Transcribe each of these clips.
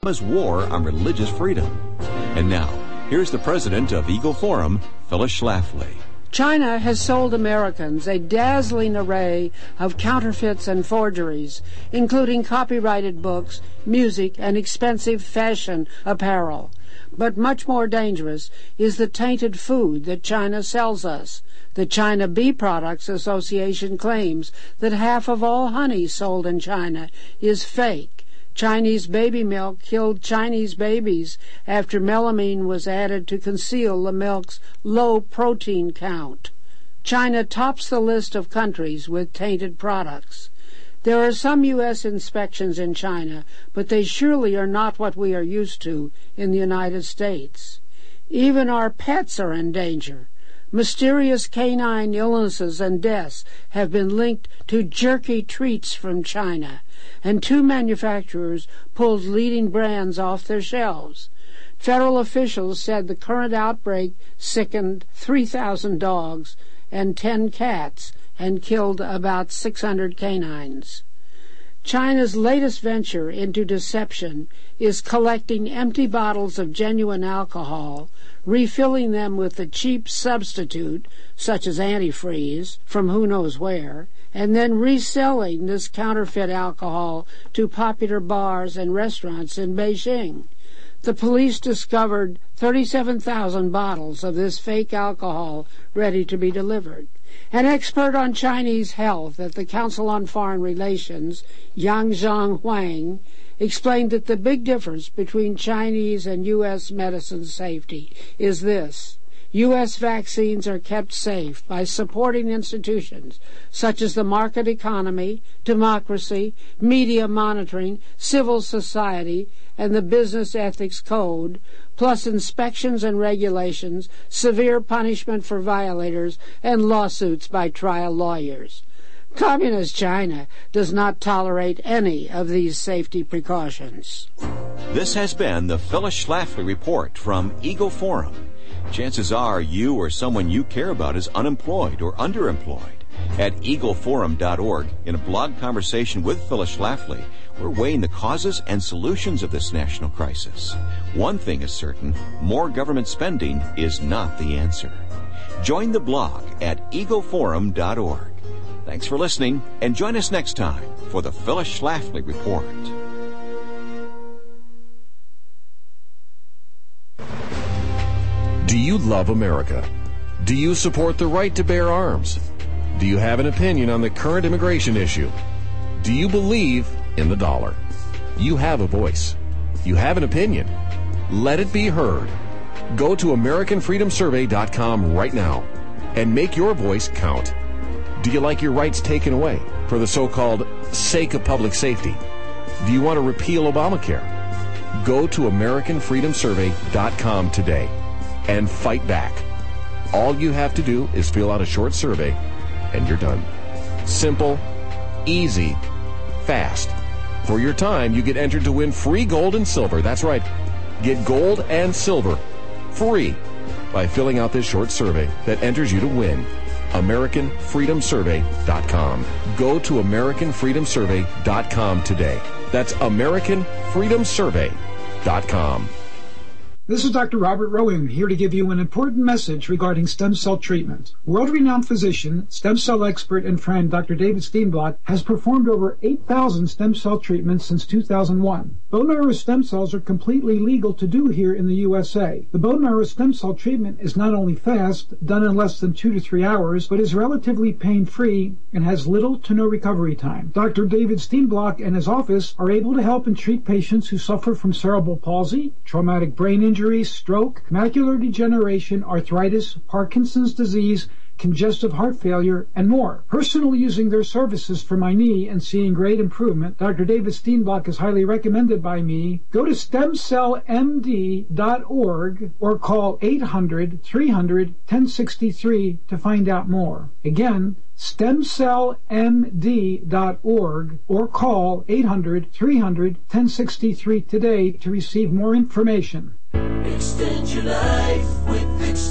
infamous war on religious freedom. And now, here's the president of Eagle Forum, Phyllis Schlafly. China has sold Americans a dazzling array of counterfeits and forgeries, including copyrighted books, music, and expensive fashion apparel. But much more dangerous is the tainted food that China sells us. The China Bee Products Association claims that half of all honey sold in China is fake. Chinese baby milk killed Chinese babies after melamine was added to conceal the milk's low protein count. China tops the list of countries with tainted products. There are some U.S. inspections in China, but they surely are not what we are used to in the United States. Even our pets are in danger. Mysterious canine illnesses and deaths have been linked to jerky treats from China, and 2 manufacturers pulled leading brands off their shelves. Federal officials said the current outbreak sickened 3,000 dogs and 10 cats and killed about 600 canines. China's latest venture into deception is collecting empty bottles of genuine alcohol, refilling them with a cheap substitute, such as antifreeze, from who knows where, and then reselling this counterfeit alcohol to popular bars and restaurants in Beijing. The police discovered 37,000 bottles of this fake alcohol ready to be delivered. An expert on Chinese health at the Council on Foreign Relations, Yang Zhang explained that the big difference between Chinese and U.S. medicine safety is this. U.S. vaccines are kept safe by supporting institutions such as the market economy, democracy, media monitoring, civil society, and the Business Ethics Code, plus inspections and regulations, severe punishment for violators, and lawsuits by trial lawyers. Communist China does not tolerate any of these safety precautions. This has been the Phyllis Schlafly Report from Eagle Forum. Chances are you or someone you care about is unemployed or underemployed. At eagleforum.org, in a blog conversation with Phyllis Schlafly, we're weighing the causes and solutions of this national crisis. One thing is certain, more government spending is not the answer. Join the blog at eagleforum.org. Thanks for listening, and join us next time for the Phyllis Schlafly Report. Do you love America? Do you support the right to bear arms? Do you have an opinion on the current immigration issue? Do you believe in the dollar? You have a voice. You have an opinion. Let it be heard. Go to AmericanFreedomSurvey.com right now and make your voice count. Do you like your rights taken away for the so-called sake of public safety? Do you want to repeal Obamacare? Go to AmericanFreedomSurvey.com today and fight back. All you have to do is fill out a short survey and you're done. Simple, easy, fast. For your time, you get entered to win free gold and silver. That's right. Get gold and silver free by filling out this short survey that enters you to win. AmericanFreedomSurvey.com. Go to AmericanFreedomSurvey.com today. That's AmericanFreedomSurvey.com. This is Dr. Robert Rowan here to give you an important message regarding stem cell treatment. World-renowned physician, stem cell expert, and friend Dr. David Steenblock has performed over 8,000 stem cell treatments since 2001. Bone marrow stem cells are completely legal to do here in the USA. The bone marrow stem cell treatment is not only fast, done in less than 2 to 3 hours, but is relatively pain-free and has little to no recovery time. Dr. David Steenblock and his office are able to help and treat patients who suffer from cerebral palsy, traumatic brain injury, stroke, macular degeneration, arthritis, Parkinson's disease, congestive heart failure, and more. Personally using their services for my knee and seeing great improvement, Dr. David Steenblock is highly recommended by me. Go to stemcellmd.org or call 800-300-1063 to find out more. Again, stemcellmd.org or call 800-300-1063 today to receive more information. Extend your life with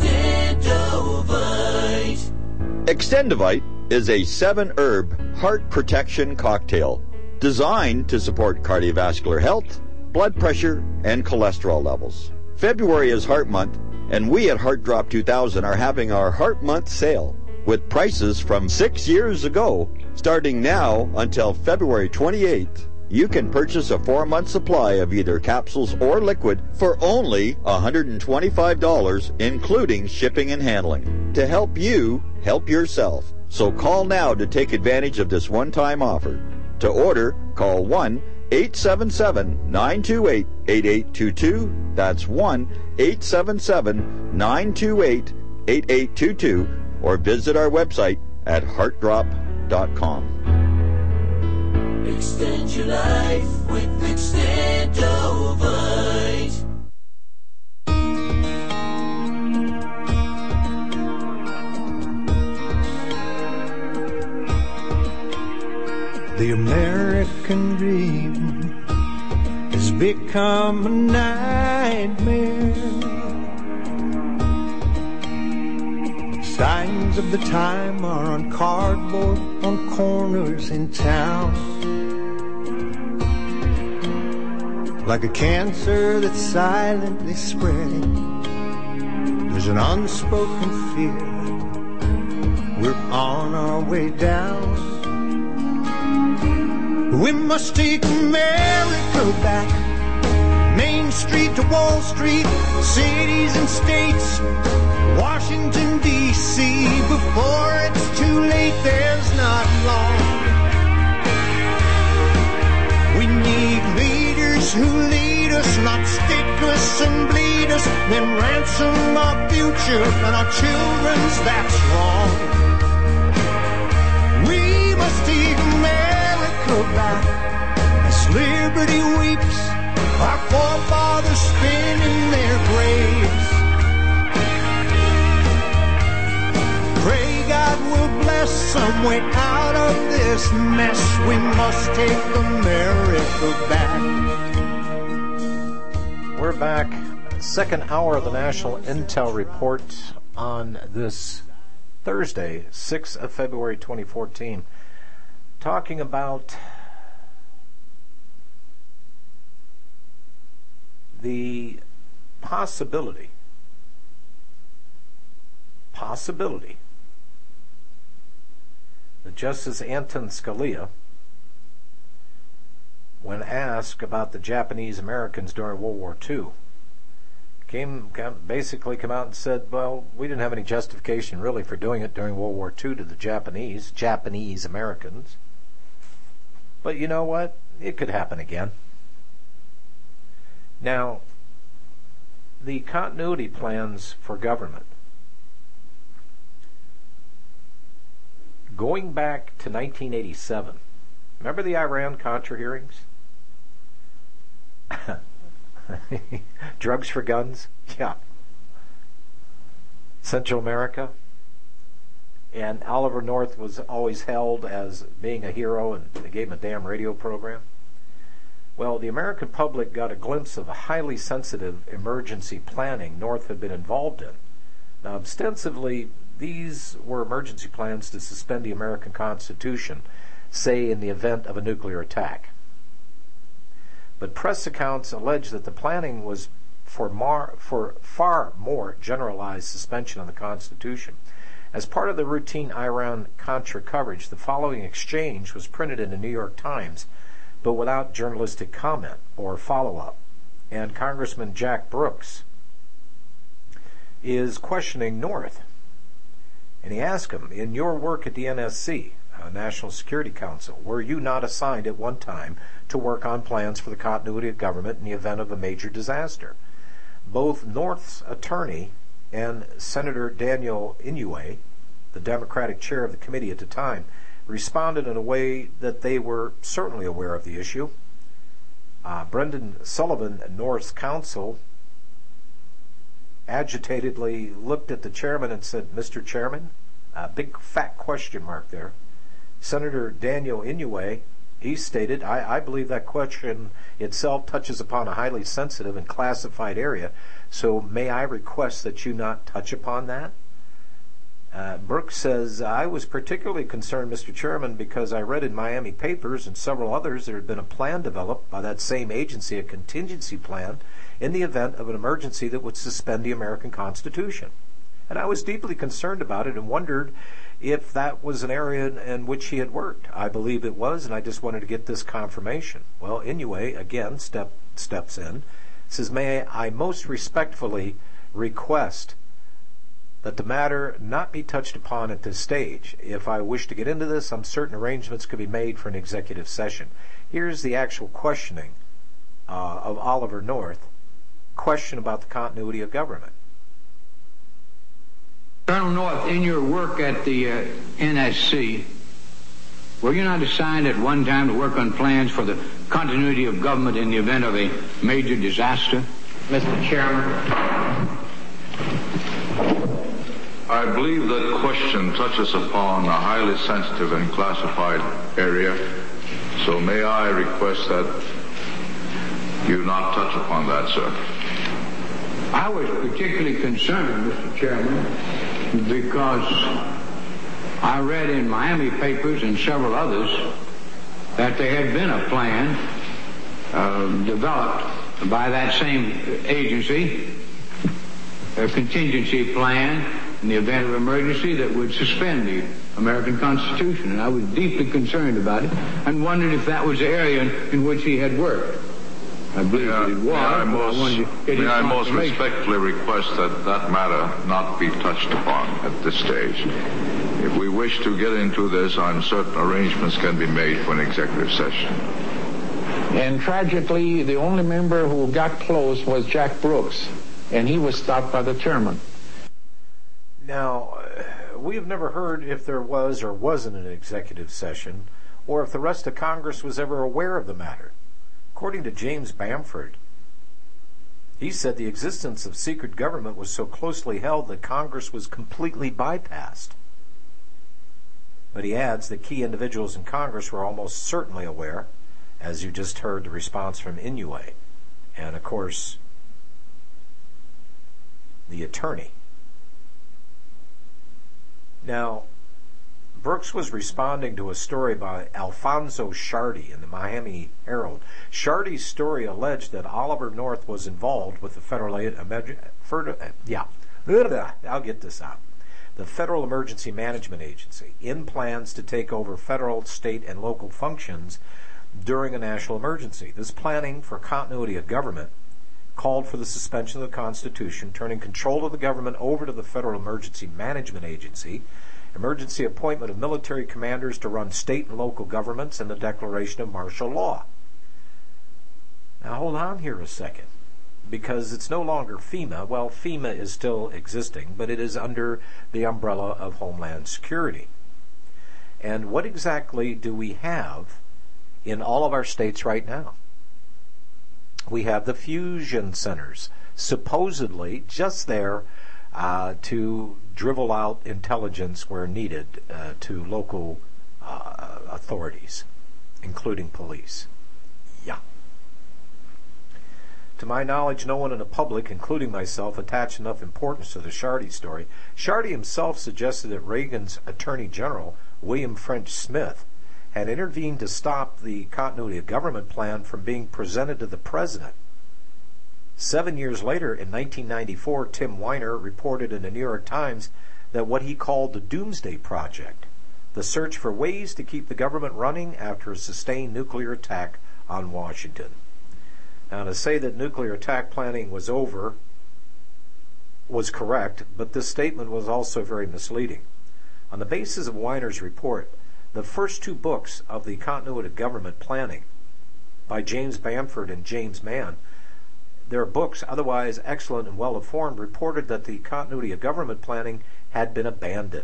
Extendovite. Extendovite is a 7-herb heart protection cocktail designed to support cardiovascular health, blood pressure, and cholesterol levels. February is Heart Month, and we at Heart Drop 2000 are having our Heart Month sale with prices from 6 years ago. Starting now until February 28th, you can purchase a 4-month supply of either capsules or liquid for only $125, including shipping and handling, to help you help yourself. So call now to take advantage of this one-time offer. To order, call 1-877-928-8822. That's 1-877-928-8822. Or visit our website at heartdrop.com. Extend your life with Extendovite. The American dream has become a nightmare. Signs of the time are on cardboard on corners in town. Like a cancer that's silently spreading, there's an unspoken fear we're on our way down. We must take America back, Main Street to Wall Street, cities and states, Washington, D.C. Before it's too late, there's not long. We need leaders who lead us, not stick us and bleed us, then ransom our future and our children's, that's wrong. We must take America back as liberty weeps, our forefathers spin in their graves. Pray God will bless some way out of this mess. We must take America back. We're back. Second hour of the National Intel Report on this Thursday, 6th of February 2014. Talking about the possibility that Justice Anton Scalia, when asked about the Japanese Americans during World War II, basically come out and said, well, we didn't have any justification really for doing it during World War II to the Japanese Americans. But you know what? It could happen again. Now, the continuity plans for government, going back to 1987, remember the Iran-Contra hearings? Drugs for guns? Yeah. Central America? And Oliver North was always held as being a hero, and they gave him a damn radio program. Well, the American public got a glimpse of a highly sensitive emergency planning North had been involved in. Now, ostensibly, these were emergency plans to suspend the American Constitution, say in the event of a nuclear attack. But press accounts allege that the planning was for far more generalized suspension of the Constitution. As part of the routine Iran-Contra coverage, the following exchange was printed in the New York Times, but without journalistic comment or follow-up. And Congressman Jack Brooks is questioning North. And he asked him, in your work at the NSC, National Security Council, were you not assigned at one time to work on plans for the continuity of government in the event of a major disaster? Both North's attorney and Senator Daniel Inouye, the Democratic chair of the committee at the time, responded in a way that they were certainly aware of the issue. Brendan Sullivan, North's counsel, agitatedly looked at the chairman and said, Mr. Chairman, a big fat question mark there. Senator Daniel Inouye, he stated, I believe that question itself touches upon a highly sensitive and classified area, so may I request that you not touch upon that? Brooks says, I was particularly concerned, Mr. Chairman, because I read in Miami papers and several others there had been a plan developed by that same agency, a contingency plan, in the event of an emergency that would suspend the American Constitution. And I was deeply concerned about it and wondered if that was an area in which he had worked. I believe it was, and I just wanted to get this confirmation. Well, Inouye, again, steps in, says, may I most respectfully request that the matter not be touched upon at this stage. If I wish to get into this, I'm certain arrangements could be made for an executive session. Here's the actual questioning of Oliver North. Question about the continuity of government. Colonel North, in your work at the NSC, were you not assigned at one time to work on plans for the continuity of government in the event of a major disaster? Mr. Chairman. I believe that question touches upon a highly sensitive and classified area, so may I request that you not touch upon that, sir. I was particularly concerned, Mr. Chairman, because I read in Miami papers and several others that there had been a plan developed by that same agency, a contingency plan in the event of emergency that would suspend the American Constitution. And I was deeply concerned about it and wondered if that was the area in which he had worked. I believe it was. May I most respectfully request that that matter not be touched upon at this stage. If we wish to get into this, I'm certain arrangements can be made for an executive session. And tragically, the only member who got close was Jack Brooks, and he was stopped by the chairman. Now, we have never heard if there was or wasn't an executive session, or if the rest of Congress was ever aware of the matter. According to James Bamford, he said the existence of secret government was so closely held that Congress was completely bypassed. But he adds that key individuals in Congress were almost certainly aware, as you just heard the response from Inouye, and of course, the attorney. Now, Brooks was responding to a story by Alfonso Shardy in the Miami Herald. Shardy's story alleged that Oliver North was involved with the the Federal Emergency Management Agency in plans to take over federal, state, and local functions during a national emergency. This planning for continuity of government called for the suspension of the Constitution, turning control of the government over to the Federal Emergency Management Agency, emergency appointment of military commanders to run state and local governments, and the declaration of martial law. Now hold on here a second, because it's no longer FEMA. Well, FEMA is still existing, but it is under the umbrella of Homeland Security. And what exactly do we have in all of our states right now? We have the fusion centers, supposedly just there to drivel out intelligence where needed to local authorities, including police. Yeah. To my knowledge, no one in the public, including myself, attached enough importance to the Shardy story. Shardy himself suggested that Reagan's Attorney General, William French Smith, had intervened to stop the continuity of government plan from being presented to the president. 7 years later, in 1994, Tim Weiner reported in the New York Times that what he called the Doomsday Project, the search for ways to keep the government running after a sustained nuclear attack on Washington. Now, to say that nuclear attack planning was over was correct, but this statement was also very misleading. On the basis of Weiner's report, the first two books of the Continuity of Government Planning by James Bamford and James Mann, their books, otherwise excellent and well-informed, reported that the continuity of government planning had been abandoned.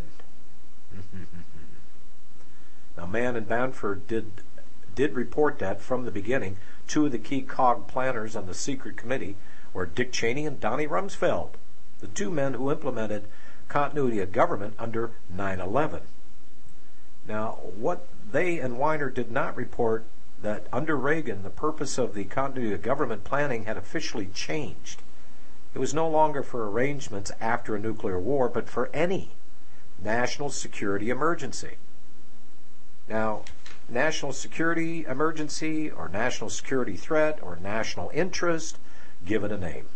Now, Mann and Bamford did report that from the beginning. Two of the key COG planners on the secret committee were Dick Cheney and Donnie Rumsfeld, the two men who implemented continuity of government under 9/11. Now, what they and Weiner did not report that under Reagan, the purpose of the continuity of government planning had officially changed. It was no longer for arrangements after a nuclear war, but for any national security emergency. Now, national security emergency or national security threat or national interest, give it a name.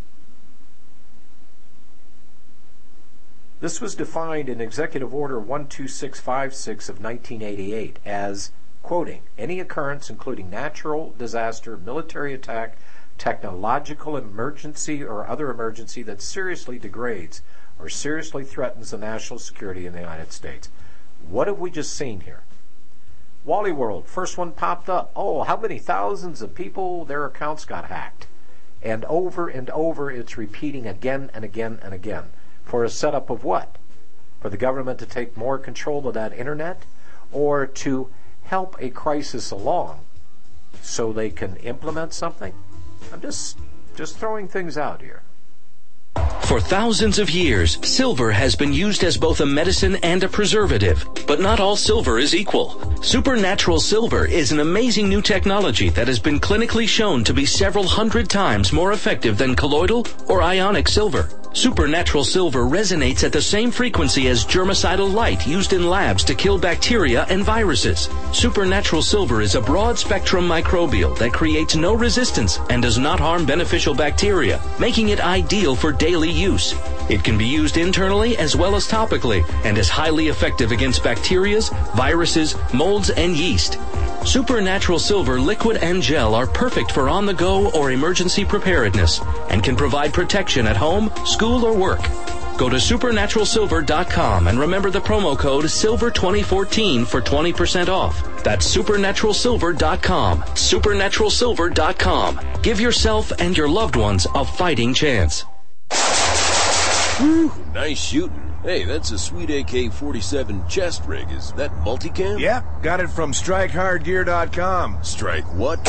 This was defined in Executive Order 12656 of 1988 as, quoting, any occurrence including natural disaster, military attack, technological emergency, or other emergency that seriously degrades or seriously threatens the national security in the United States. What have we just seen here? Wally World, first one popped up. Oh, how many thousands of people, their accounts got hacked? And over it's repeating again and again and again. For a setup of what? For the government to take more control of that internet? Or to help a crisis along so they can implement something? I'm just throwing things out here. For thousands of years, silver has been used as both a medicine and a preservative. But not all silver is equal. Supernatural silver is an amazing new technology that has been clinically shown to be several hundred times more effective than colloidal or ionic silver. Supernatural silver resonates at the same frequency as germicidal light used in labs to kill bacteria and viruses. Supernatural silver is a broad-spectrum microbial that creates no resistance and does not harm beneficial bacteria, making it ideal for daily use. It can be used internally as well as topically and is highly effective against bacteria, viruses, molds, and yeast. Supernatural silver liquid and gel are perfect for on-the-go or emergency preparedness and can provide protection at home, school, or work. Go to supernaturalsilver.com and remember the promo code SILVER2014 for 20% off. That's supernaturalsilver.com. Supernaturalsilver.com. Give yourself and your loved ones a fighting chance. Woo, nice shooting. Hey, that's a sweet AK-47 chest rig. Is that multicam? Yep, got it from StrikeHardGear.com. Strike what?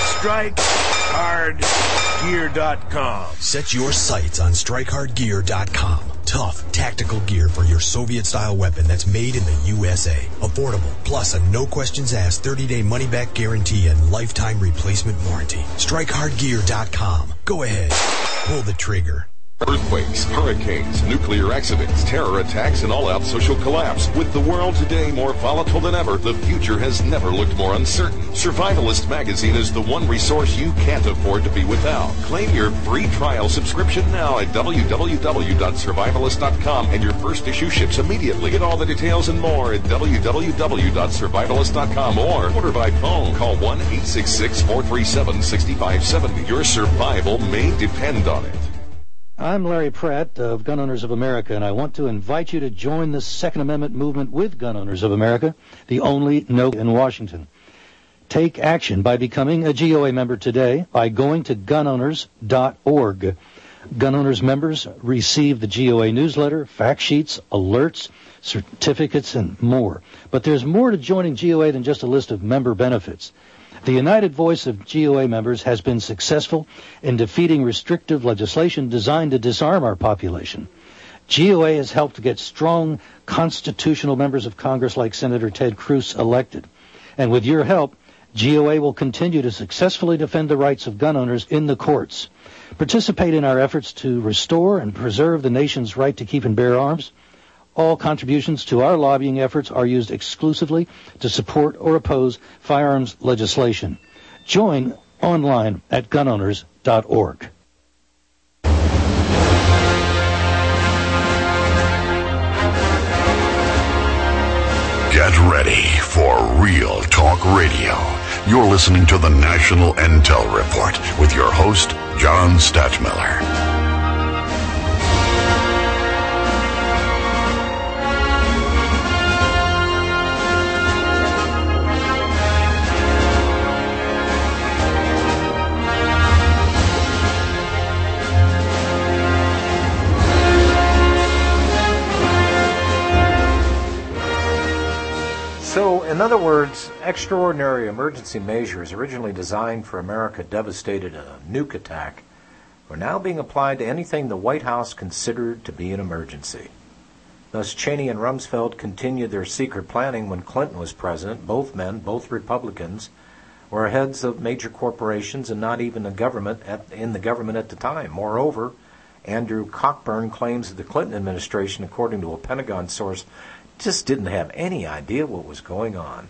StrikeHardGear.com. Set your sights on StrikeHardGear.com. Tough, tactical gear for your Soviet-style weapon that's made in the USA. Affordable, plus a no-questions-asked 30-day money-back guarantee and lifetime replacement warranty. StrikeHardGear.com. Go ahead, pull the trigger. Earthquakes, hurricanes, nuclear accidents, terror attacks, and all-out social collapse. With the world today more volatile than ever, the future has never looked more uncertain. Survivalist magazine is the one resource you can't afford to be without. Claim your free trial subscription now at www.survivalist.com, and your first issue ships immediately. Get all the details and more at www.survivalist.com or order by phone. Call 1-866-437-6570. Your survival may depend on it. I'm Larry Pratt of Gun Owners of America, and I want to invite you to join the Second Amendment movement with Gun Owners of America, the only no in Washington. Take action by becoming a GOA member today by going to gunowners.org. Gun Owners members receive the GOA newsletter, fact sheets, alerts, certificates, and more. But there's more to joining GOA than just a list of member benefits. The united voice of GOA members has been successful in defeating restrictive legislation designed to disarm our population. GOA has helped to get strong constitutional members of Congress like Senator Ted Cruz elected. And with your help, GOA will continue to successfully defend the rights of gun owners in the courts. Participate in our efforts to restore and preserve the nation's right to keep and bear arms. All contributions to our lobbying efforts are used exclusively to support or oppose firearms legislation. Join online at gunowners.org. Get ready for Real Talk Radio. You're listening to the National Intel Report with your host, John Stachmiller. So, in other words, extraordinary emergency measures originally designed for America devastated a nuke attack are now being applied to anything the White House considered to be an emergency. Thus, Cheney and Rumsfeld continued their secret planning when Clinton was president. Both men, both Republicans, were heads of major corporations and not even in the government at the time. Moreover, Andrew Cockburn claims that the Clinton administration, according to a Pentagon source, just didn't have any idea what was going on.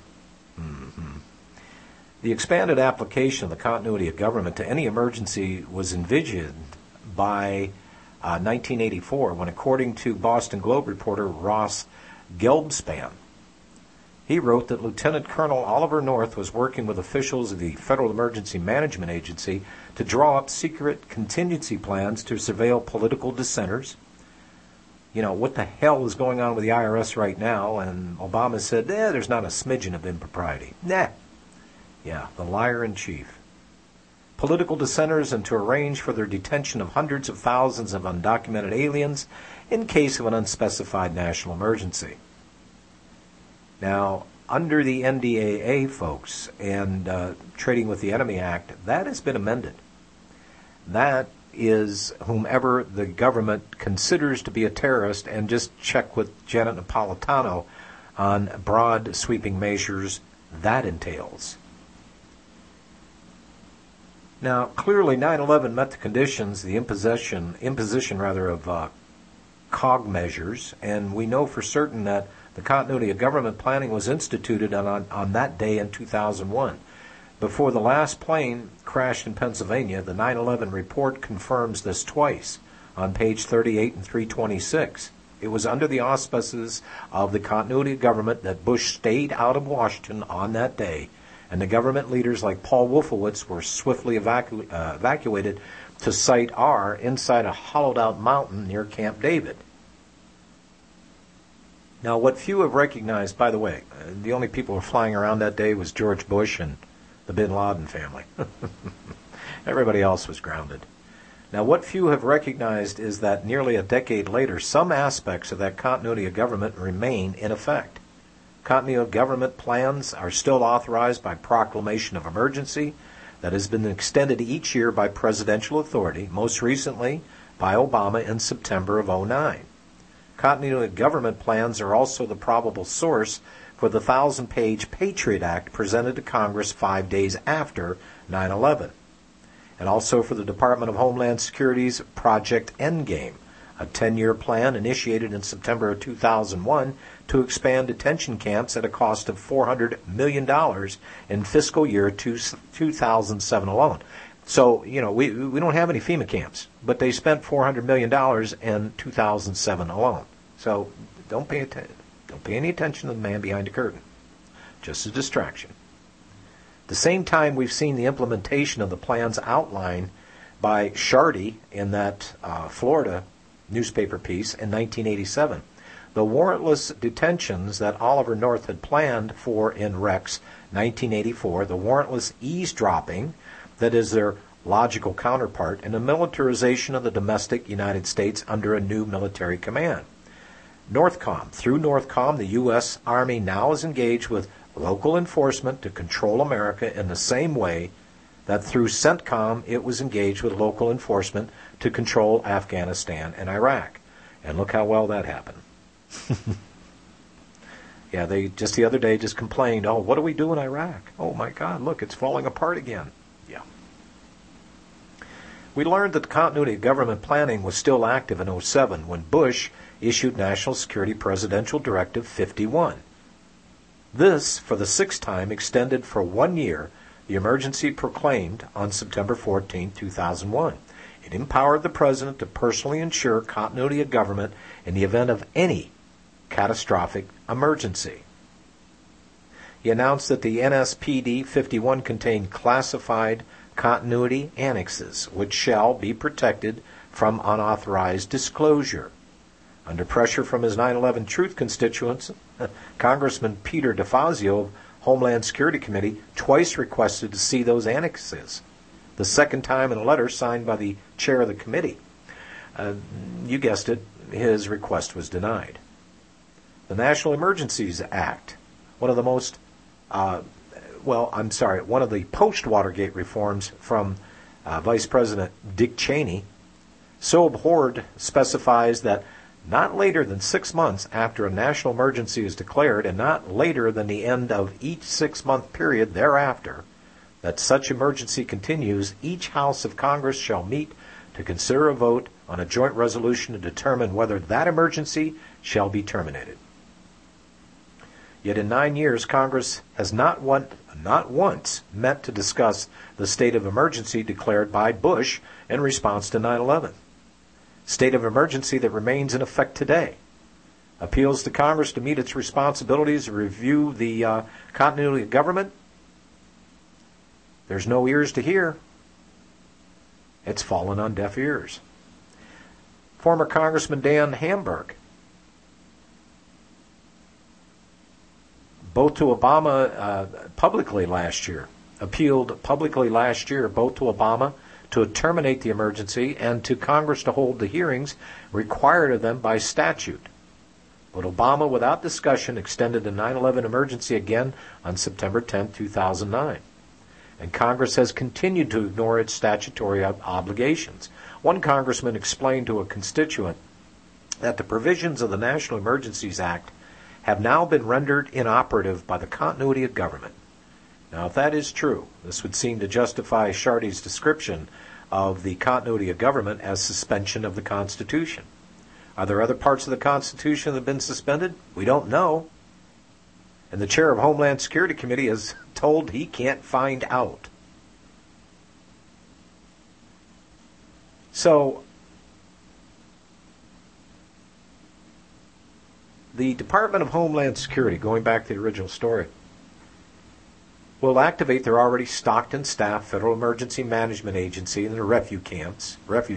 The expanded application of the continuity of government to any emergency was envisioned by 1984 when, according to Boston Globe reporter Ross Gelbspan, he wrote that Lieutenant Colonel Oliver North was working with officials of the Federal Emergency Management Agency to draw up secret contingency plans to surveil political dissenters. You know, what the hell is going on with the IRS right now? And Obama said, there's not a smidgen of impropriety. Nah. Yeah, the liar in chief. Political dissenters, and to arrange for their detention of hundreds of thousands of undocumented aliens in case of an unspecified national emergency. Now, under the NDAA, folks, and Trading with the Enemy Act, that has been amended. That is whomever the government considers to be a terrorist, and just check with Janet Napolitano on broad sweeping measures that entails. Now, clearly 9/11 met the conditions, the imposition of COG measures, and we know for certain that the continuity of government planning was instituted on that day in 2001. Before the last plane crashed in Pennsylvania, the 9/11 report confirms this twice on page 38 and 326. It was under the auspices of the continuity of government that Bush stayed out of Washington on that day, and the government leaders like Paul Wolfowitz were swiftly evacuated to Site R inside a hollowed-out mountain near Camp David. Now, what few have recognized, by the way, the only people who were flying around that day was George Bush and the Bin Laden family. Everybody else was grounded. Now, what few have recognized is that nearly a decade later, some aspects of that continuity of government remain in effect. Continuity of government plans are still authorized by proclamation of emergency that has been extended each year by presidential authority, most recently by Obama in September of 2009. Continuity of government plans are also the probable source for the 1,000-page Patriot Act presented to Congress 5 days after 9/11, and also for the Department of Homeland Security's Project Endgame, a 10-year plan initiated in September of 2001 to expand detention camps at a cost of $400 million in fiscal year 2007 alone. So, you know, we don't have any FEMA camps, but they spent $400 million in 2007 alone. So don't pay any attention to the man behind the curtain. Just a distraction. At the same time, we've seen the implementation of the plans outlined by Shardy in that Florida newspaper piece in 1987. The warrantless detentions that Oliver North had planned for in Rex 1984, the warrantless eavesdropping that is their logical counterpart, and the militarization of the domestic United States under a new military command. Through Northcom, the U.S. Army now is engaged with local enforcement to control America in the same way that through CENTCOM it was engaged with local enforcement to control Afghanistan and Iraq. And look how well that happened. Yeah, they just the other day just complained, oh, what do we do in Iraq? Oh my God, look, it's falling apart again. Yeah. We learned that the continuity of government planning was still active in 2007 when Bush issued National Security Presidential Directive 51. This, for the sixth time, extended for 1 year the emergency proclaimed on September 14, 2001. It empowered the President to personally ensure continuity of government in the event of any catastrophic emergency. He announced that the NSPD 51 contained classified continuity annexes, which shall be protected from unauthorized disclosure. Under pressure from his 9/11 Truth constituents, Congressman Peter DeFazio of Homeland Security Committee twice requested to see those annexes, the second time in a letter signed by the chair of the committee. You guessed it, his request was denied. The National Emergencies Act, one of the post-Watergate reforms from Vice President Dick Cheney, so abhorred, specifies that not later than 6 months after a national emergency is declared and not later than the end of each 6-month period thereafter, that such emergency continues, each House of Congress shall meet to consider a vote on a joint resolution to determine whether that emergency shall be terminated. Yet in 9 years, Congress has not once met to discuss the state of emergency declared by Bush in response to 9/11. State of emergency that remains in effect today. Appeals to Congress to meet its responsibilities to review the continuity of government. There's no ears to hear. It's fallen on deaf ears. Former Congressman Dan Hamburg, both to Obama publicly last year, appealed publicly last year both to Obama to terminate the emergency and to Congress to hold the hearings required of them by statute. But Obama, without discussion, extended the 9/11 emergency again on September 10, 2009. And Congress has continued to ignore its statutory obligations. One congressman explained to a constituent that the provisions of the National Emergencies Act have now been rendered inoperative by the continuity of government. Now, if that is true, this would seem to justify Shardy's description of the continuity of government as suspension of the Constitution. Are there other parts of the Constitution that have been suspended? We don't know. And the chair of Homeland Security Committee is told he can't find out. So, the Department of Homeland Security, going back to the original story, will activate their already stocked and staffed Federal Emergency Management Agency and their refugee camps.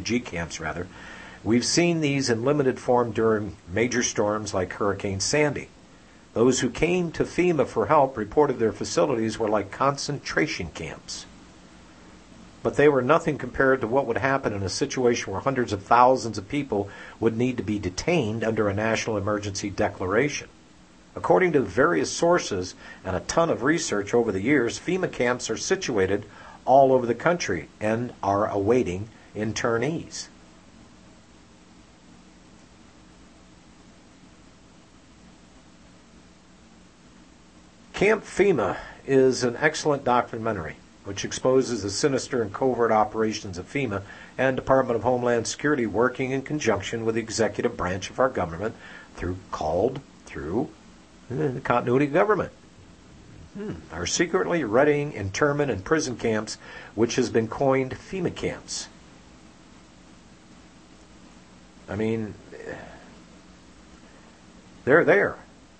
We've seen these in limited form during major storms like Hurricane Sandy. Those who came to FEMA for help reported their facilities were like concentration camps. But they were nothing compared to what would happen in a situation where hundreds of thousands of people would need to be detained under a national emergency declaration. According to various sources and a ton of research over the years, FEMA camps are situated all over the country and are awaiting internees. Camp FEMA is an excellent documentary which exposes the sinister and covert operations of FEMA and Department of Homeland Security working in conjunction with the executive branch of our government through the continuity of government. Are secretly readying internment and prison camps, which has been coined FEMA camps. I mean, they're there.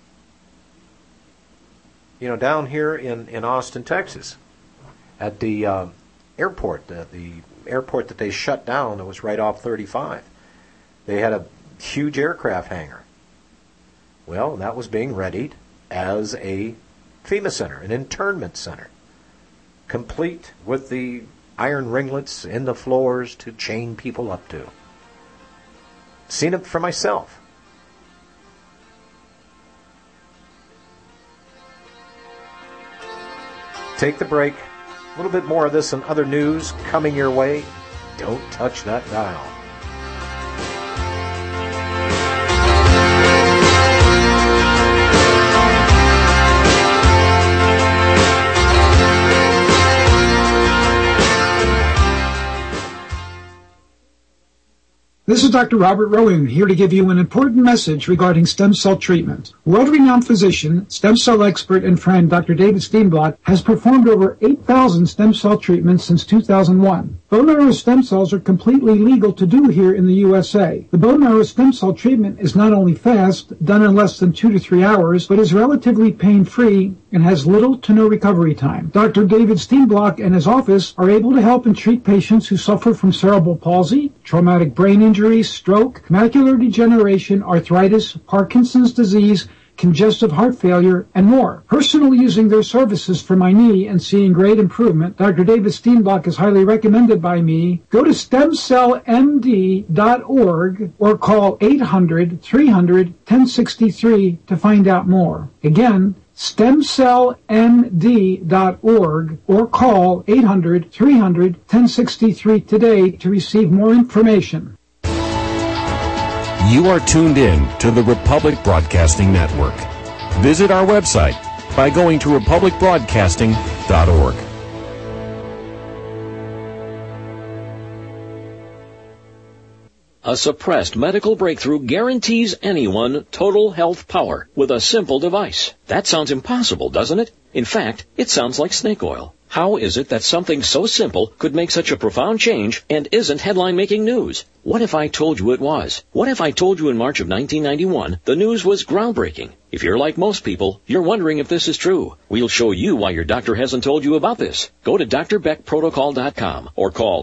You know, down here in Austin, Texas, at the airport that they shut down that was right off 35, they had a huge aircraft hangar. Well, that was being readied as a FEMA center, an internment center, complete with the iron ringlets in the floors to chain people up to. Seen it for myself. Take the break. A little bit more of this and other news coming your way. Don't touch that dial. This is Dr. Robert Rowan here to give you an important message regarding stem cell treatment. World-renowned physician, stem cell expert, and friend Dr. David Steenblatt has performed over 8,000 stem cell treatments since 2001. Bone marrow stem cells are completely legal to do here in the USA. The bone marrow stem cell treatment is not only fast, done in less than 2 to 3 hours, but is relatively pain-free and has little to no recovery time. Dr. David Steenblatt and his office are able to help and treat patients who suffer from cerebral palsy, traumatic brain injury, stroke, macular degeneration, arthritis, Parkinson's disease, congestive heart failure, and more. Personally using their services for my knee and seeing great improvement, Dr. David Steenblatt is highly recommended by me. Go to stemcellmd.org or call 800-300-1063 to find out more. Again, stemcellmd.org or call 800-300-1063 today to receive more information. You are tuned in to the Republic Broadcasting Network. Visit our website by going to republicbroadcasting.org. A suppressed medical breakthrough guarantees anyone total health power with a simple device. That sounds impossible, doesn't it? In fact, it sounds like snake oil. How is it that something so simple could make such a profound change and isn't headline-making news? What if I told you it was? What if I told you in March of 1991 the news was groundbreaking? If you're like most people, you're wondering if this is true. We'll show you why your doctor hasn't told you about this. Go to drbeckprotocol.com or call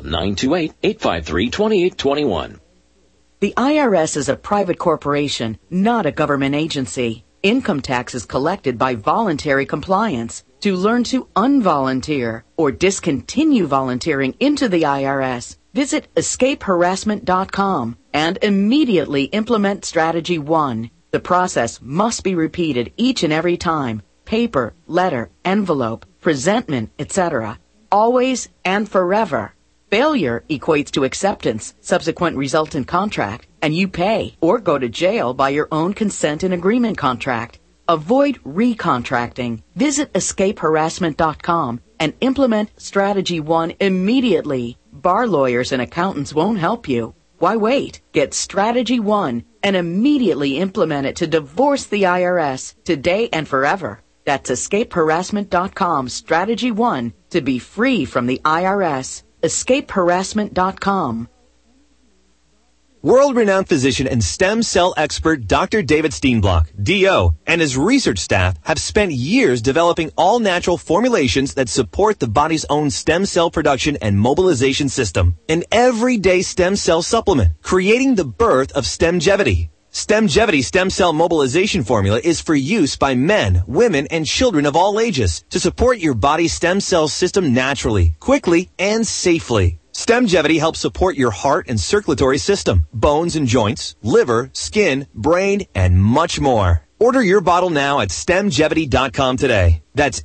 928-853-2821. The IRS is a private corporation, not a government agency. Income tax is collected by voluntary compliance. To learn to unvolunteer or discontinue volunteering into the IRS, visit escapeharassment.com and immediately implement Strategy 1. The process must be repeated each and every time. Paper, letter, envelope, presentment, etc. Always and forever. Failure equates to acceptance, subsequent resultant contract, and you pay or go to jail by your own consent and agreement contract. Avoid recontracting. Visit escapeharassment.com and implement Strategy 1 immediately. Bar lawyers and accountants won't help you. Why wait? Get Strategy 1 and immediately implement it to divorce the IRS today and forever. That's escapeharassment.com, Strategy 1, to be free from the IRS. Escapeharassment.com. World-renowned physician and stem cell expert Dr. David Steenblock, DO, and his research staff have spent years developing all-natural formulations that support the body's own stem cell production and mobilization system. An everyday stem cell supplement, creating the birth of Stemgevity. Stemgevity stem cell mobilization formula is for use by men, women, and children of all ages to support your body's stem cell system naturally, quickly, and safely. Stemgevity helps support your heart and circulatory system, bones and joints, liver, skin, brain, and much more. Order your bottle now at stemgevity.com today. That's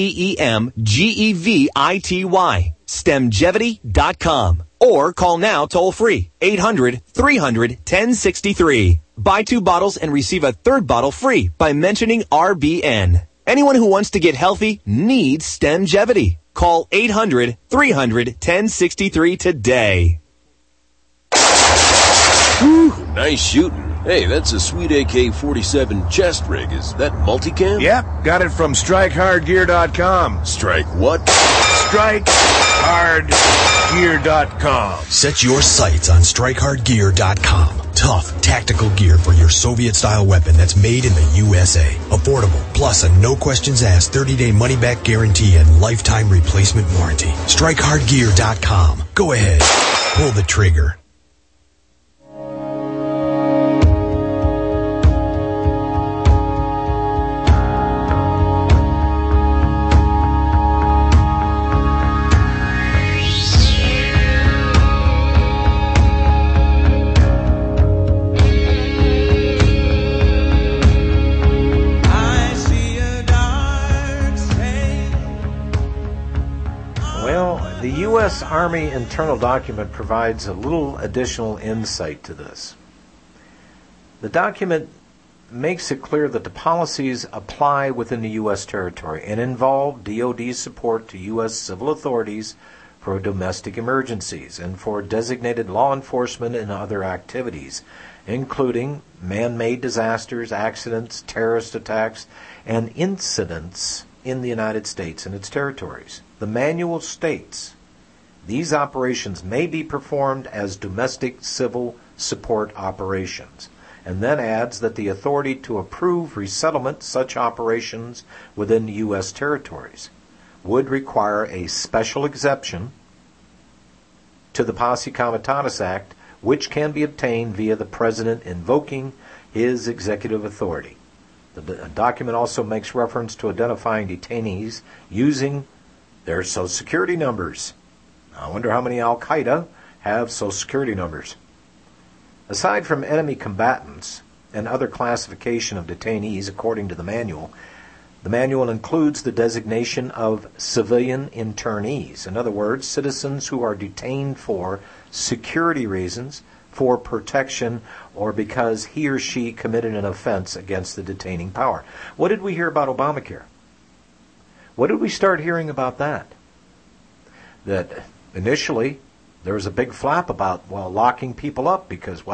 STEMGEVITY. Stemgevity.com. Or call now toll free, 800-300-1063. Buy 2 bottles and receive a 3rd bottle free by mentioning RBN. Anyone who wants to get healthy needs Stemgevity. Call 800-300-1063 today. Whew, nice shooting. Hey, that's a sweet AK-47 chest rig. Is that multicam? Yep, got it from StrikeHardGear.com. Strike what? StrikeHardGear.com. Set your sights on StrikeHardGear.com. Tough, tactical gear for your Soviet-style weapon that's made in the USA. Affordable, plus a no-questions-asked 30-day money-back guarantee and lifetime replacement warranty. StrikeHardGear.com. Go ahead. Pull the trigger. The U.S. Army internal document provides a little additional insight to this. The document makes it clear that the policies apply within the U.S. territory and involve DoD support to U.S. civil authorities for domestic emergencies and for designated law enforcement and other activities, including man-made disasters, accidents, terrorist attacks, and incidents in the United States and its territories. The manual states these operations may be performed as domestic civil support operations, and then adds that the authority to approve resettlement such operations within U.S. territories would require a special exception to the Posse Comitatus Act, which can be obtained via the President invoking his executive authority. The document also makes reference to identifying detainees using their Social Security numbers. I wonder how many Al-Qaeda have Social Security numbers. Aside from enemy combatants and other classification of detainees according to the manual includes the designation of civilian internees. In other words, citizens who are detained for security reasons, for protection, or because he or she committed an offense against the detaining power. What did we hear about Obamacare? What did we start hearing about that? That initially there was a big flap about, locking people up because,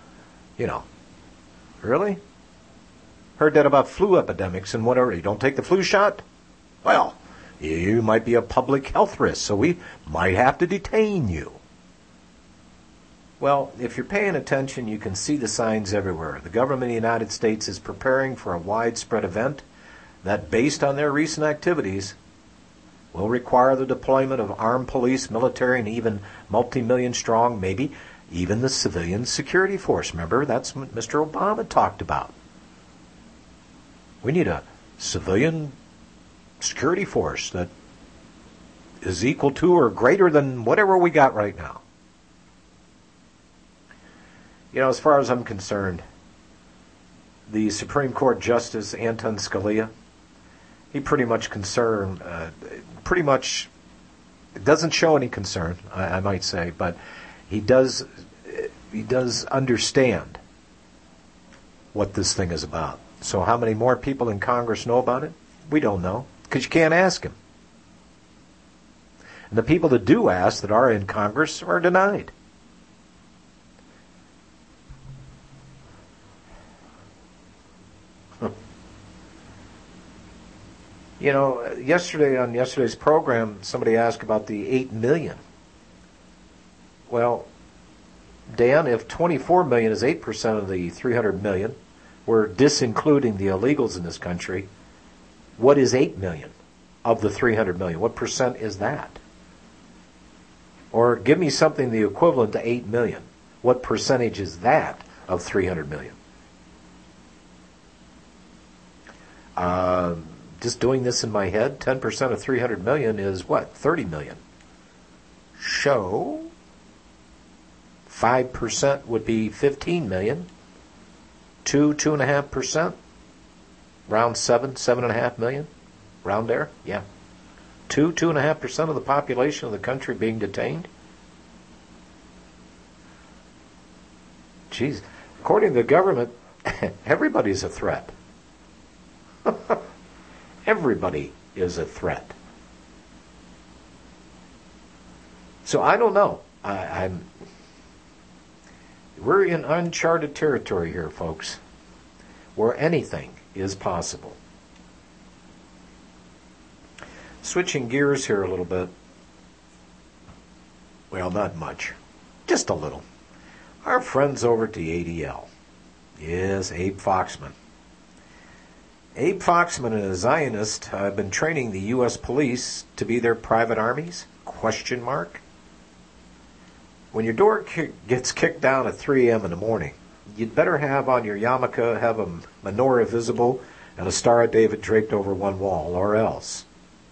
really? Heard that about flu epidemics and whatever. You don't take the flu shot? Well, you might be a public health risk, so we might have to detain you. Well, if you're paying attention, you can see the signs everywhere. The government of the United States is preparing for a widespread event that, based on their recent activities, will require the deployment of armed police, military, and even multi-million strong, maybe even the civilian security force. Remember, that's what Mr. Obama talked about. We need a civilian security force that is equal to or greater than whatever we got right now. As far as I'm concerned, the Supreme Court Justice Anton Scalia, he pretty much doesn't show any concern, I might say, but he does understand what this thing is about. So how many more people in Congress know about it? We don't know, because you can't ask him. And the people that do ask, that are in Congress, are denied. Yesterday on yesterday's program, somebody asked about the 8 million. Well, Dan, if 24 million is 8% of the 300 million, we're disincluding the illegals in this country. What is 8 million of the 300 million? What percent is that? Or give me something the equivalent to 8 million. What percentage is that of 300 million? Just doing this in my head, 10% of 300 million is what? 30 million. So 5% would be 15 million. 2.5%, round 7.5 million, round there, yeah. 2.5% of the population of the country being detained. Jeez, according to the government, everybody's a threat. Everybody is a threat. So I don't know. We're in uncharted territory here, folks, where anything is possible. Switching gears here a little bit. Well, not much. Just a little. Our friends over at the ADL. Yes, Abe Foxman. Abe Foxman and a Zionist have been training the U.S. police to be their private armies? ? When your door gets kicked down at 3 a.m. in the morning, you'd better have on your yarmulke, have a menorah visible and a Star of David draped over one wall, or else.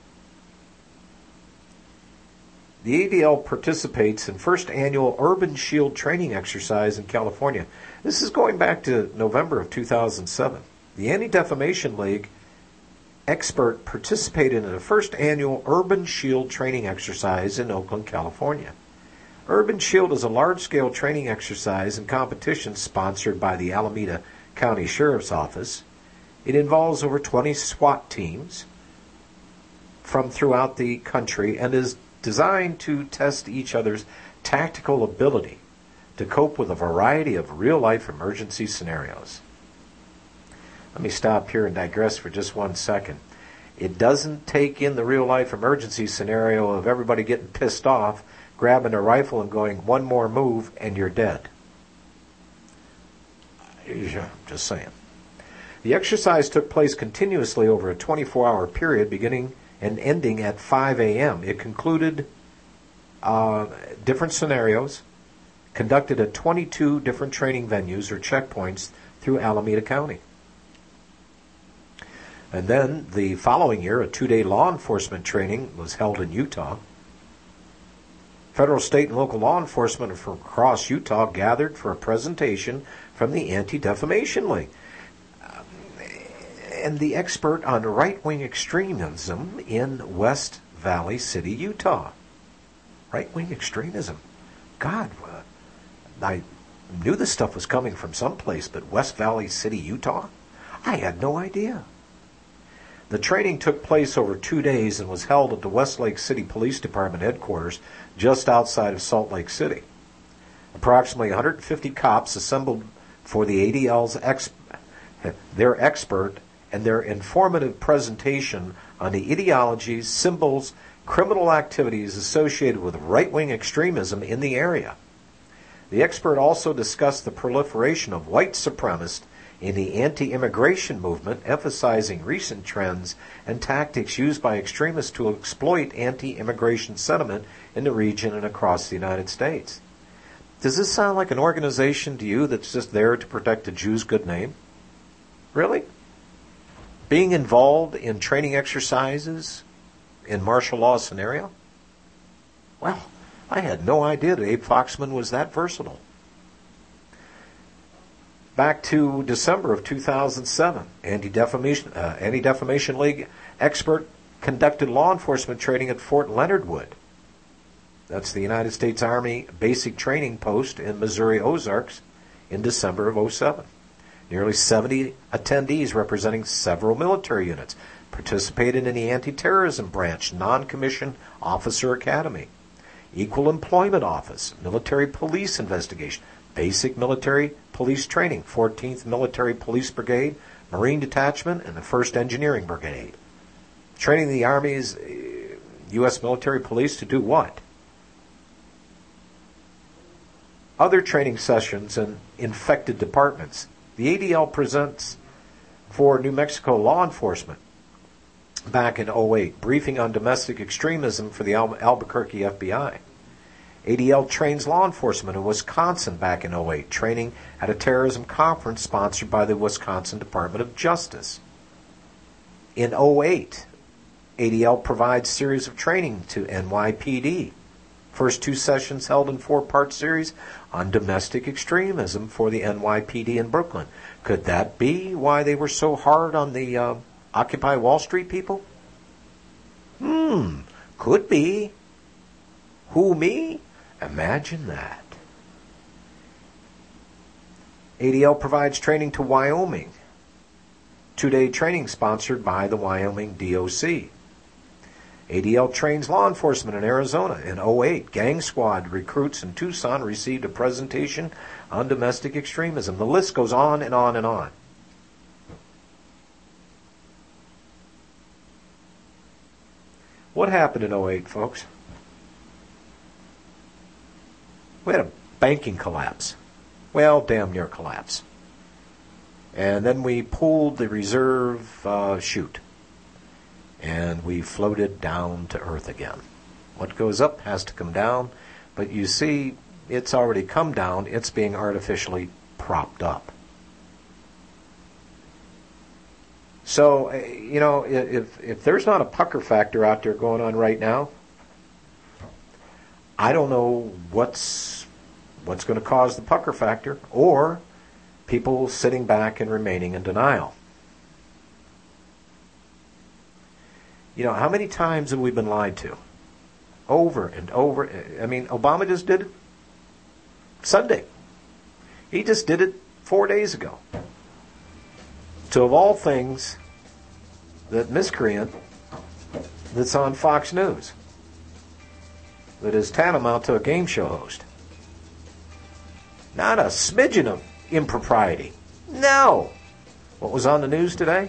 The ADL participates in first annual Urban Shield training exercise in California. This is going back to November of 2007. The Anti-Defamation League expert participated in the first annual Urban Shield training exercise in Oakland, California. Urban Shield is a large-scale training exercise and competition sponsored by the Alameda County Sheriff's Office. It involves over 20 SWAT teams from throughout the country and is designed to test each other's tactical ability to cope with a variety of real-life emergency scenarios. Let me stop here and digress for just 1 second. It doesn't take in the real-life emergency scenario of everybody getting pissed off, grabbing a rifle and going, one more move and you're dead. Just saying. The exercise took place continuously over a 24-hour period beginning and ending at 5 a.m. It concluded different scenarios, conducted at 22 different training venues or checkpoints through Alameda County. And then the following year, a 2-day law enforcement training was held in Utah. Federal, state, and local law enforcement from across Utah gathered for a presentation from the Anti-Defamation League. And the expert on right-wing extremism in West Valley City, Utah. Right-wing extremism. God, I knew this stuff was coming from someplace, but West Valley City, Utah? I had no idea. The training took place over 2 days and was held at the Westlake City Police Department headquarters just outside of Salt Lake City. Approximately 150 cops assembled for the ADL's their expert and their informative presentation on the ideologies, symbols, criminal activities associated with right-wing extremism in the area. The expert also discussed the proliferation of white supremacists in the anti-immigration movement, emphasizing recent trends and tactics used by extremists to exploit anti-immigration sentiment in the region and across the United States. Does this sound like an organization to you that's just there to protect the Jews' good name? Really? Being involved in training exercises in martial law scenario? Well, I had no idea that Abe Foxman was that versatile. Back to December of 2007, Anti-Defamation League expert conducted law enforcement training at Fort Leonard Wood. That's the United States Army basic training post in Missouri Ozarks in December of 2007. Nearly 70 attendees representing several military units participated in the Anti-Terrorism Branch Non-Commissioned Officer Academy, Equal Employment Office, Military Police Investigation, Basic Military Police Training, 14th Military Police Brigade, Marine Detachment, and the 1st Engineering Brigade. Training the Army's U.S. military police to do what? Other training sessions in infected departments. The ADL presents for New Mexico law enforcement back in 2008, briefing on domestic extremism for the Albuquerque FBI. ADL trains law enforcement in Wisconsin back in 2008, training at a terrorism conference sponsored by the Wisconsin Department of Justice. In 2008, ADL provides series of training to NYPD. First 2 sessions held in 4-part series on domestic extremism for the NYPD in Brooklyn. Could that be why they were so hard on the Occupy Wall Street people? Could be. Who, me? Imagine that. ADL provides training to Wyoming. 2-day training sponsored by the Wyoming DOC. ADL trains law enforcement in Arizona. In 2008, Gang Squad recruits in Tucson received a presentation on domestic extremism. The list goes on and on and on. What happened in 2008, folks? We had a banking collapse. Well, damn near collapse. And then we pulled the reserve chute. And we floated down to earth again. What goes up has to come down. But you see, it's already come down. It's being artificially propped up. So, you know, if there's not a pucker factor out there going on right now, I don't know what's going to cause the pucker factor, or people sitting back and remaining in denial. You know, how many times have we been lied to? Over and over. I mean, Obama just did it Sunday. He just did it 4 days ago. So of all things, that miscreant that's on Fox News, that is tantamount to a game show host. Not a smidgen of impropriety. No. What was on the news today?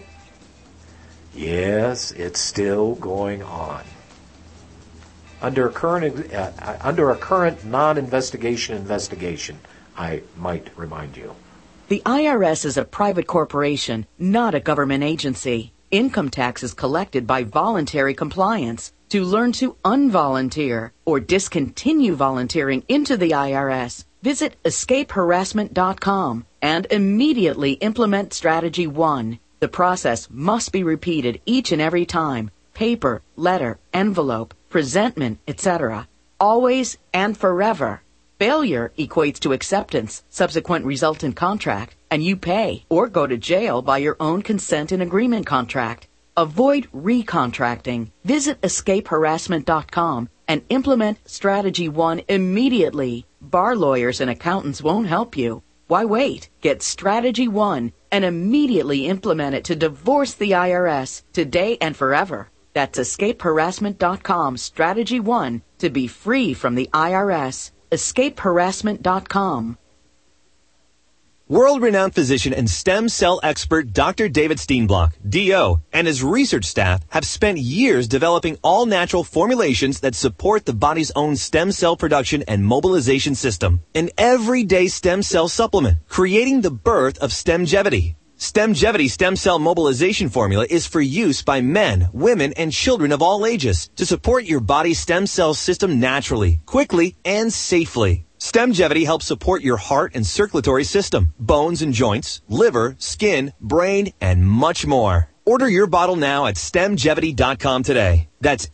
Yes, it's still going on. Under a current non-investigation investigation, I might remind you. The IRS is a private corporation, not a government agency. Income tax is collected by voluntary compliance. To learn to unvolunteer or discontinue volunteering into the IRS, visit escapeharassment.com and immediately implement Strategy 1. The process must be repeated each and every time. Paper, letter, envelope, presentment, etc. Always and forever. Failure equates to acceptance, subsequent resultant contract, and you pay or go to jail by your own consent and agreement contract. Avoid recontracting. Visit escapeharassment.com and implement Strategy 1 immediately. Bar lawyers and accountants won't help you. Why wait? Get Strategy 1 and immediately implement it to divorce the IRS today and forever. That's escapeharassment.com, strategy 1, to be free from the IRS. escapeharassment.com. World-renowned physician and stem cell expert Dr. David Steenblock, DO, and his research staff have spent years developing all-natural formulations that support the body's own stem cell production and mobilization system. An everyday stem cell supplement, creating the birth of Stemgevity. Stemgevity stem cell mobilization formula is for use by men, women, and children of all ages to support your body's stem cell system naturally, quickly, and safely. Stemgevity helps support your heart and circulatory system, bones and joints, liver, skin, brain, and much more. Order your bottle now at stemgevity.com today. That's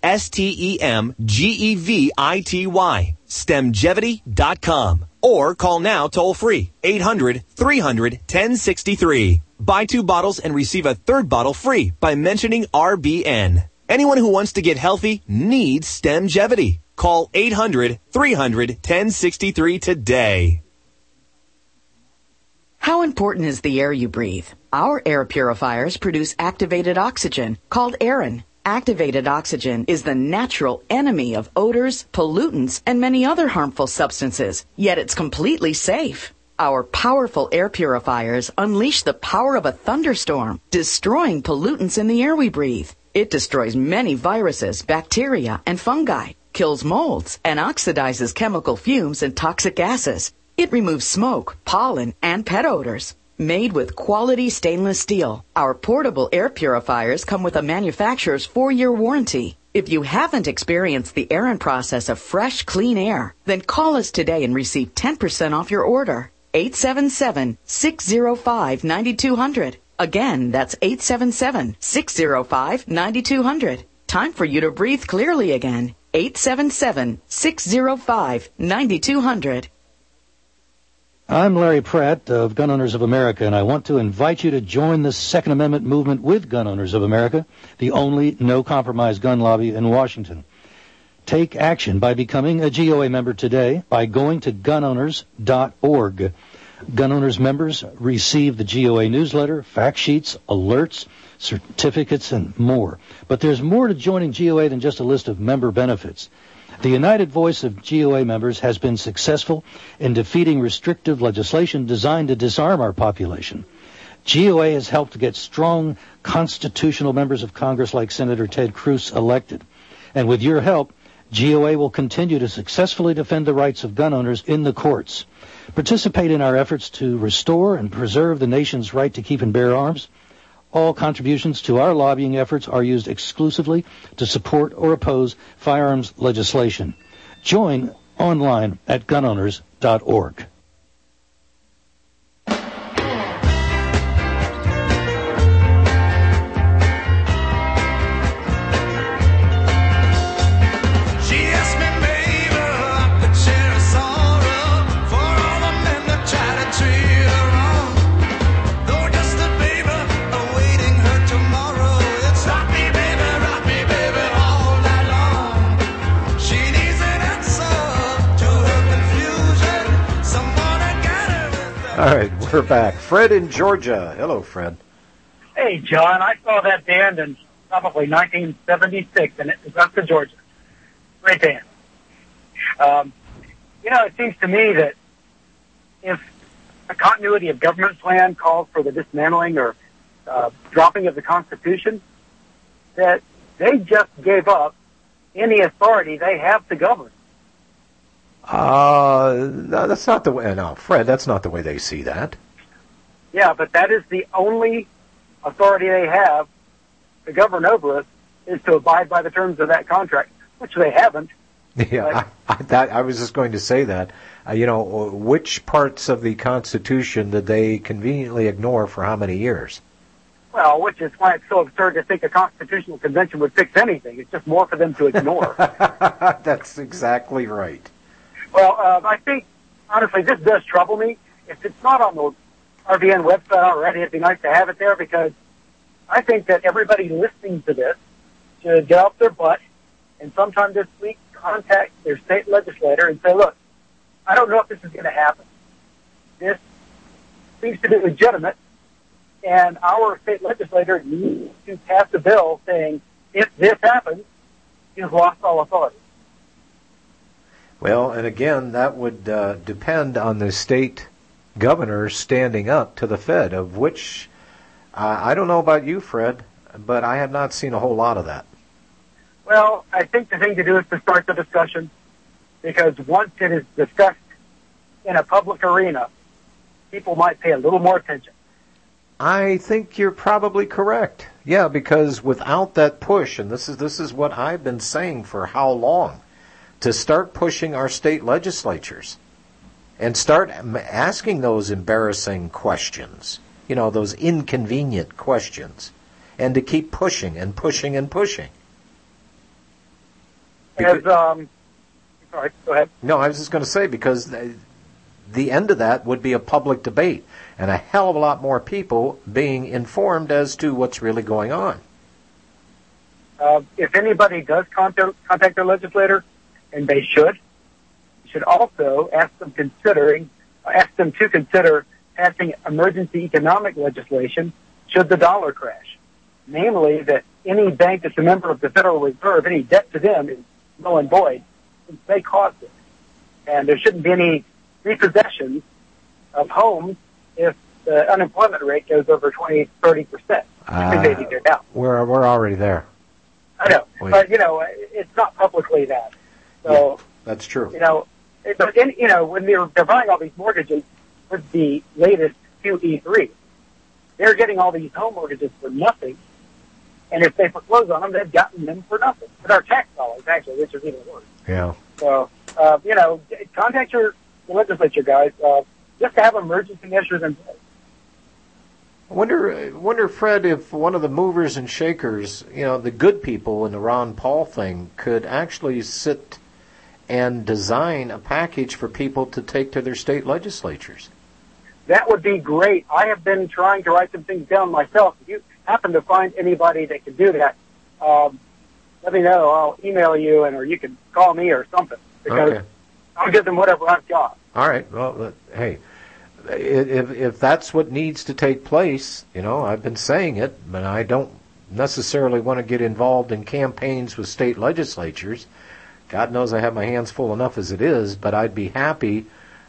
STEMGEVITY, stemgevity.com. Or call now toll free, 800-300-1063. Buy 2 bottles and receive a 3rd bottle free by mentioning RBN. Anyone who wants to get healthy needs Stemgevity. Call 800-300-1063 today. How important is the air you breathe? Our air purifiers produce activated oxygen, called Aerin. Activated oxygen is the natural enemy of odors, pollutants, and many other harmful substances, yet it's completely safe. Our powerful air purifiers unleash the power of a thunderstorm, destroying pollutants in the air we breathe. It destroys many viruses, bacteria, and fungi, kills molds, and oxidizes chemical fumes and toxic gases. It removes smoke, pollen, and pet odors. Made with quality stainless steel, our portable air purifiers come with a manufacturer's 4-year warranty. If you haven't experienced the Aerin process of fresh, clean air, then call us today and receive 10% off your order. 877-605-9200. Again, that's 877-605-9200. Time for you to breathe clearly again. 877-605-9200. I'm Larry Pratt of Gun Owners of America, and I want to invite you to join the Second Amendment movement with Gun Owners of America, the only no-compromise gun lobby in Washington. Take action by becoming a GOA member today by going to gunowners.org. Gun Owners members receive the GOA newsletter, fact sheets, alerts, certificates, and more. But there's more to joining GOA than just a list of member benefits. The united voice of GOA members has been successful in defeating restrictive legislation designed to disarm our population. GOA has helped to get strong constitutional members of Congress like Senator Ted Cruz elected. And with your help, GOA will continue to successfully defend the rights of gun owners in the courts. Participate in our efforts to restore and preserve the nation's right to keep and bear arms. All contributions to our lobbying efforts are used exclusively to support or oppose firearms legislation. Join online at gunowners.org. All right, we're back. Fred in Georgia. Hello, Fred. Hey, John. I saw that band in probably 1976 in Augusta, Georgia. Great band. It seems to me that if a continuity of government plan calls for the dismantling or dropping of the Constitution, that they just gave up any authority they have to govern. No, that's not the way. No, Fred, that's not the way they see that. Yeah, but that is the only authority they have to govern over us, is to abide by the terms of that contract, which they haven't. Yeah, I was just going to say that. Which parts of the Constitution did they conveniently ignore for how many years? Well, which is why it's so absurd to think a constitutional convention would fix anything. It's just more for them to ignore. That's exactly right. Well, I think, honestly, this does trouble me. If it's not on the RBN website already, it'd be nice to have it there, because I think that everybody listening to this should get off their butt and sometime this week contact their state legislator and say, look, I don't know if this is going to happen. This seems to be legitimate, And our state legislator needs to pass a bill saying, if this happens, you've lost all authority. Well, and again, that would depend on the state governor standing up to the Fed, of which I don't know about you, Fred, but I have not seen a whole lot of that. Well, I think the thing to do is to start the discussion, because once it is discussed in a public arena, people might pay a little more attention. I think you're probably correct. Yeah, because without that push, and this is what I've been saying for how long, to start pushing our state legislatures and start asking those embarrassing questions, those inconvenient questions, and to keep pushing and pushing and pushing. Sorry, go ahead. No, I was just going to say, because the end of that would be a public debate and a hell of a lot more people being informed as to what's really going on. If anybody does contact their legislator, and they should also ask them to consider passing emergency economic legislation should the dollar crash. Namely, that any bank that's a member of the Federal Reserve, any debt to them is null and void since they caused it. And there shouldn't be any repossessions of homes if the unemployment rate goes over 20-30%. Maybe they're down. We're already there. I know, but it's not publicly that. So yeah, that's true. But when they're buying all these mortgages with the latest QE3, they're getting all these home mortgages for nothing. And if they foreclose on them, they've gotten them for nothing. With our tax dollars, actually, which is even worse. Yeah. So, contact your legislature, guys, just to have emergency measures in place. I wonder, Fred, if one of the movers and shakers, the good people in the Ron Paul thing, could actually sit and design a package for people to take to their state legislatures. That would be great. I have been trying to write some things down myself. If you happen to find anybody that can do that, let me know. I'll email you, or you can call me or something, because okay. I'll give them whatever I've got. All right. Well, hey, if that's what needs to take place, I've been saying it, but I don't necessarily want to get involved in campaigns with state legislatures. God knows I have my hands full enough as it is, but I'd be happy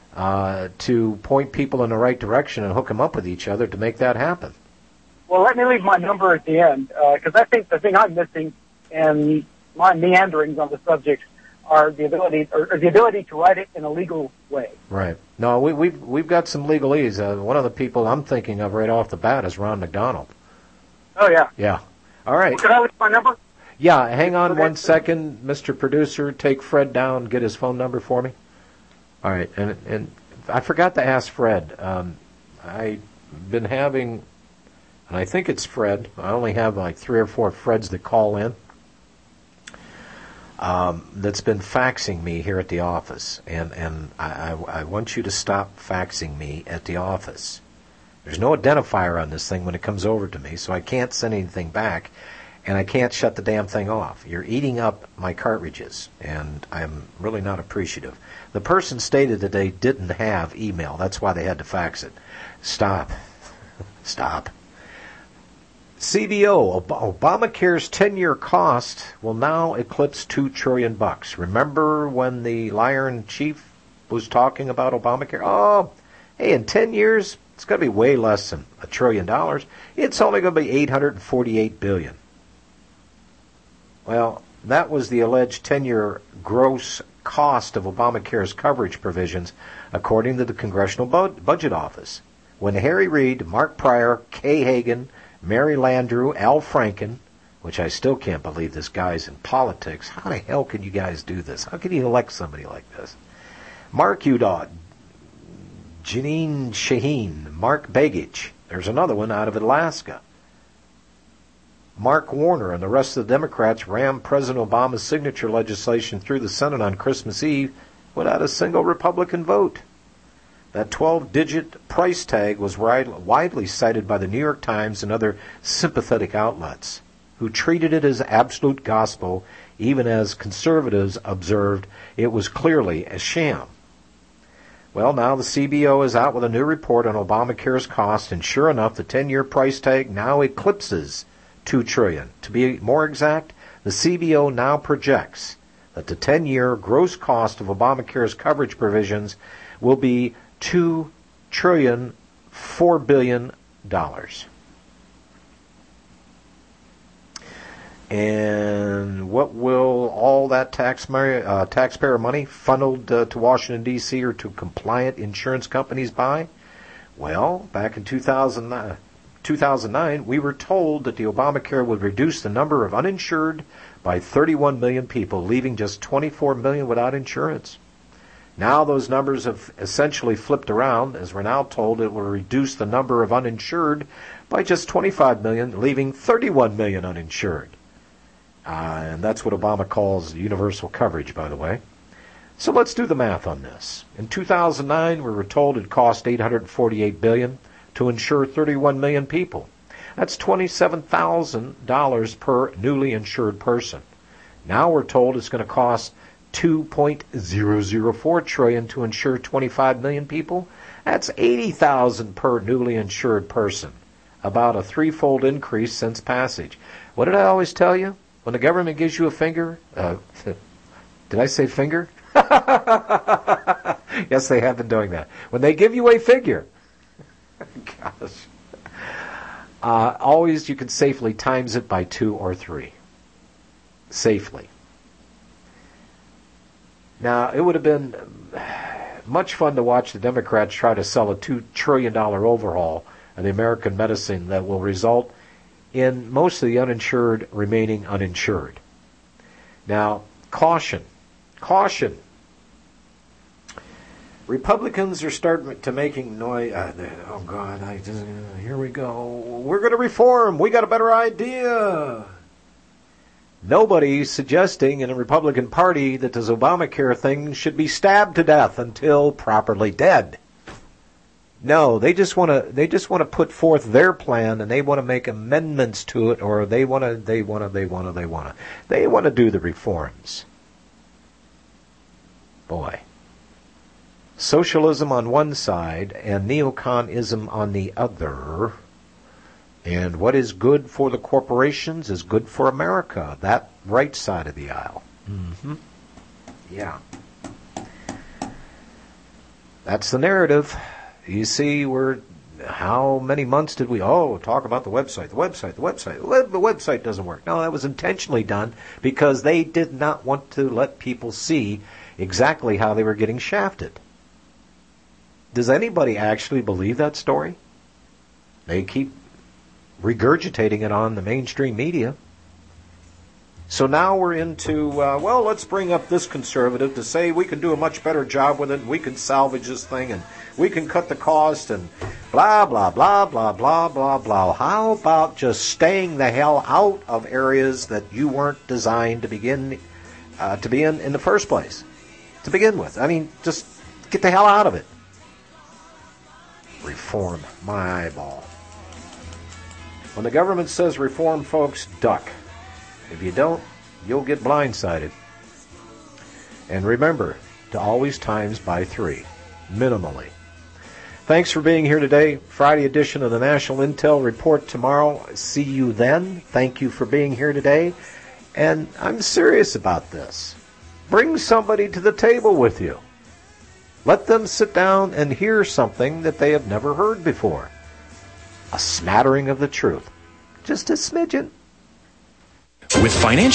to point people in the right direction and hook them up with each other to make that happen. Well, let me leave my number at the end, because I think the thing I'm missing and my meanderings on the subject are the ability to write it in a legal way. Right. No, we've got some legalese. One of the people I'm thinking of right off the bat is Ron McDonald. Oh, yeah. Yeah. All right. Can I leave my number? Yeah, hang on 1 second, Mr. Producer. Take Fred down. Get his phone number for me. All right, and I forgot to ask Fred. I've been having, and I think it's Fred. I only have like 3 or 4 Freds that call in. That's been faxing me here at the office, and I want you to stop faxing me at the office. There's no identifier on this thing when it comes over to me, so I can't send anything back. And I can't shut the damn thing off. You're eating up my cartridges, and I'm really not appreciative. The person stated that they didn't have email. That's why they had to fax it. Stop. Stop. CBO, Obamacare's 10-year cost will now eclipse $2 trillion. Remember when the liar-in chief was talking about Obamacare? Oh, hey, in 10 years, it's going to be way less than $1 trillion. It's only going to be $848 billion. Well, that was the alleged 10-year gross cost of Obamacare's coverage provisions, according to the Congressional Budget Office. When Harry Reid, Mark Pryor, Kay Hagan, Mary Landrieu, Al Franken, which I still can't believe this guy's in politics. How the hell can you guys do this? How can you elect somebody like this? Mark Udall, Jeanine Shaheen, Mark Begich. There's another one out of Alaska. Mark Warner and the rest of the Democrats rammed President Obama's signature legislation through the Senate on Christmas Eve without a single Republican vote. That 12-digit price tag was widely cited by the New York Times and other sympathetic outlets, who treated it as absolute gospel, even as conservatives observed it was clearly a sham. Well, now the CBO is out with a new report on Obamacare's cost, and sure enough, the 10-year price tag now eclipses $2 trillion. To be more exact, the CBO now projects that the 10-year gross cost of Obamacare's coverage provisions will be $2.004 billion. And what will all that taxpayer money funneled to Washington, D.C. or to compliant insurance companies buy? Well, back in 2009, we were told that the Obamacare would reduce the number of uninsured by 31 million people, leaving just 24 million without insurance. Now those numbers have essentially flipped around, as we're now told it will reduce the number of uninsured by just 25 million, leaving 31 million uninsured. And that's what Obama calls universal coverage, by the way. So let's do the math on this. In 2009, we were told it cost $848 billion to insure 31 million people. That's $27,000 per newly insured person. Now we're told it's going to cost $2.004 trillion to insure 25 million people. That's $80,000 per newly insured person. About a threefold increase since passage. What did I always tell you? When the government gives you a finger, did I say finger? Yes, they have been doing that. When they give you a figure, gosh, always you can safely times it by 2 or 3. Safely. Now, it would have been much fun to watch the Democrats try to sell a $2 trillion overhaul of the American medicine that will result in most of the uninsured remaining uninsured. Now, caution. Republicans are starting to making noise. Oh, God, here we go. We're going to reform. We got a better idea. Nobody's suggesting in the Republican Party that this Obamacare thing should be stabbed to death until properly dead. No, they just want to put forth their plan, and they want to make amendments to it, or they want to do the reforms. Boy. Socialism on one side and neoconism on the other. And what is good for the corporations is good for America. That right side of the aisle. Mm-hmm. Yeah. That's the narrative. You see, how many months did we, talk about the website. The website doesn't work. No, that was intentionally done because they did not want to let people see exactly how they were getting shafted. Does anybody actually believe that story? They keep regurgitating it on the mainstream media. So now we're into, let's bring up this conservative to say we can do a much better job with it, and we can salvage this thing, and we can cut the cost, and blah, blah, blah, blah, blah, blah, blah. How about just staying the hell out of areas that you weren't designed to be in the first place, to begin with? I mean, just get the hell out of it. Reform, my eyeball. When the government says reform, folks, duck. If you don't, you'll get blindsided. And remember to always times by 3, minimally. Thanks for being here today. Friday edition of the National Intel Report tomorrow. See you then. Thank you for being here today. And I'm serious about this. Bring somebody to the table with you. Let them sit down and hear something that they have never heard before. A smattering of the truth. Just a smidgen. With financial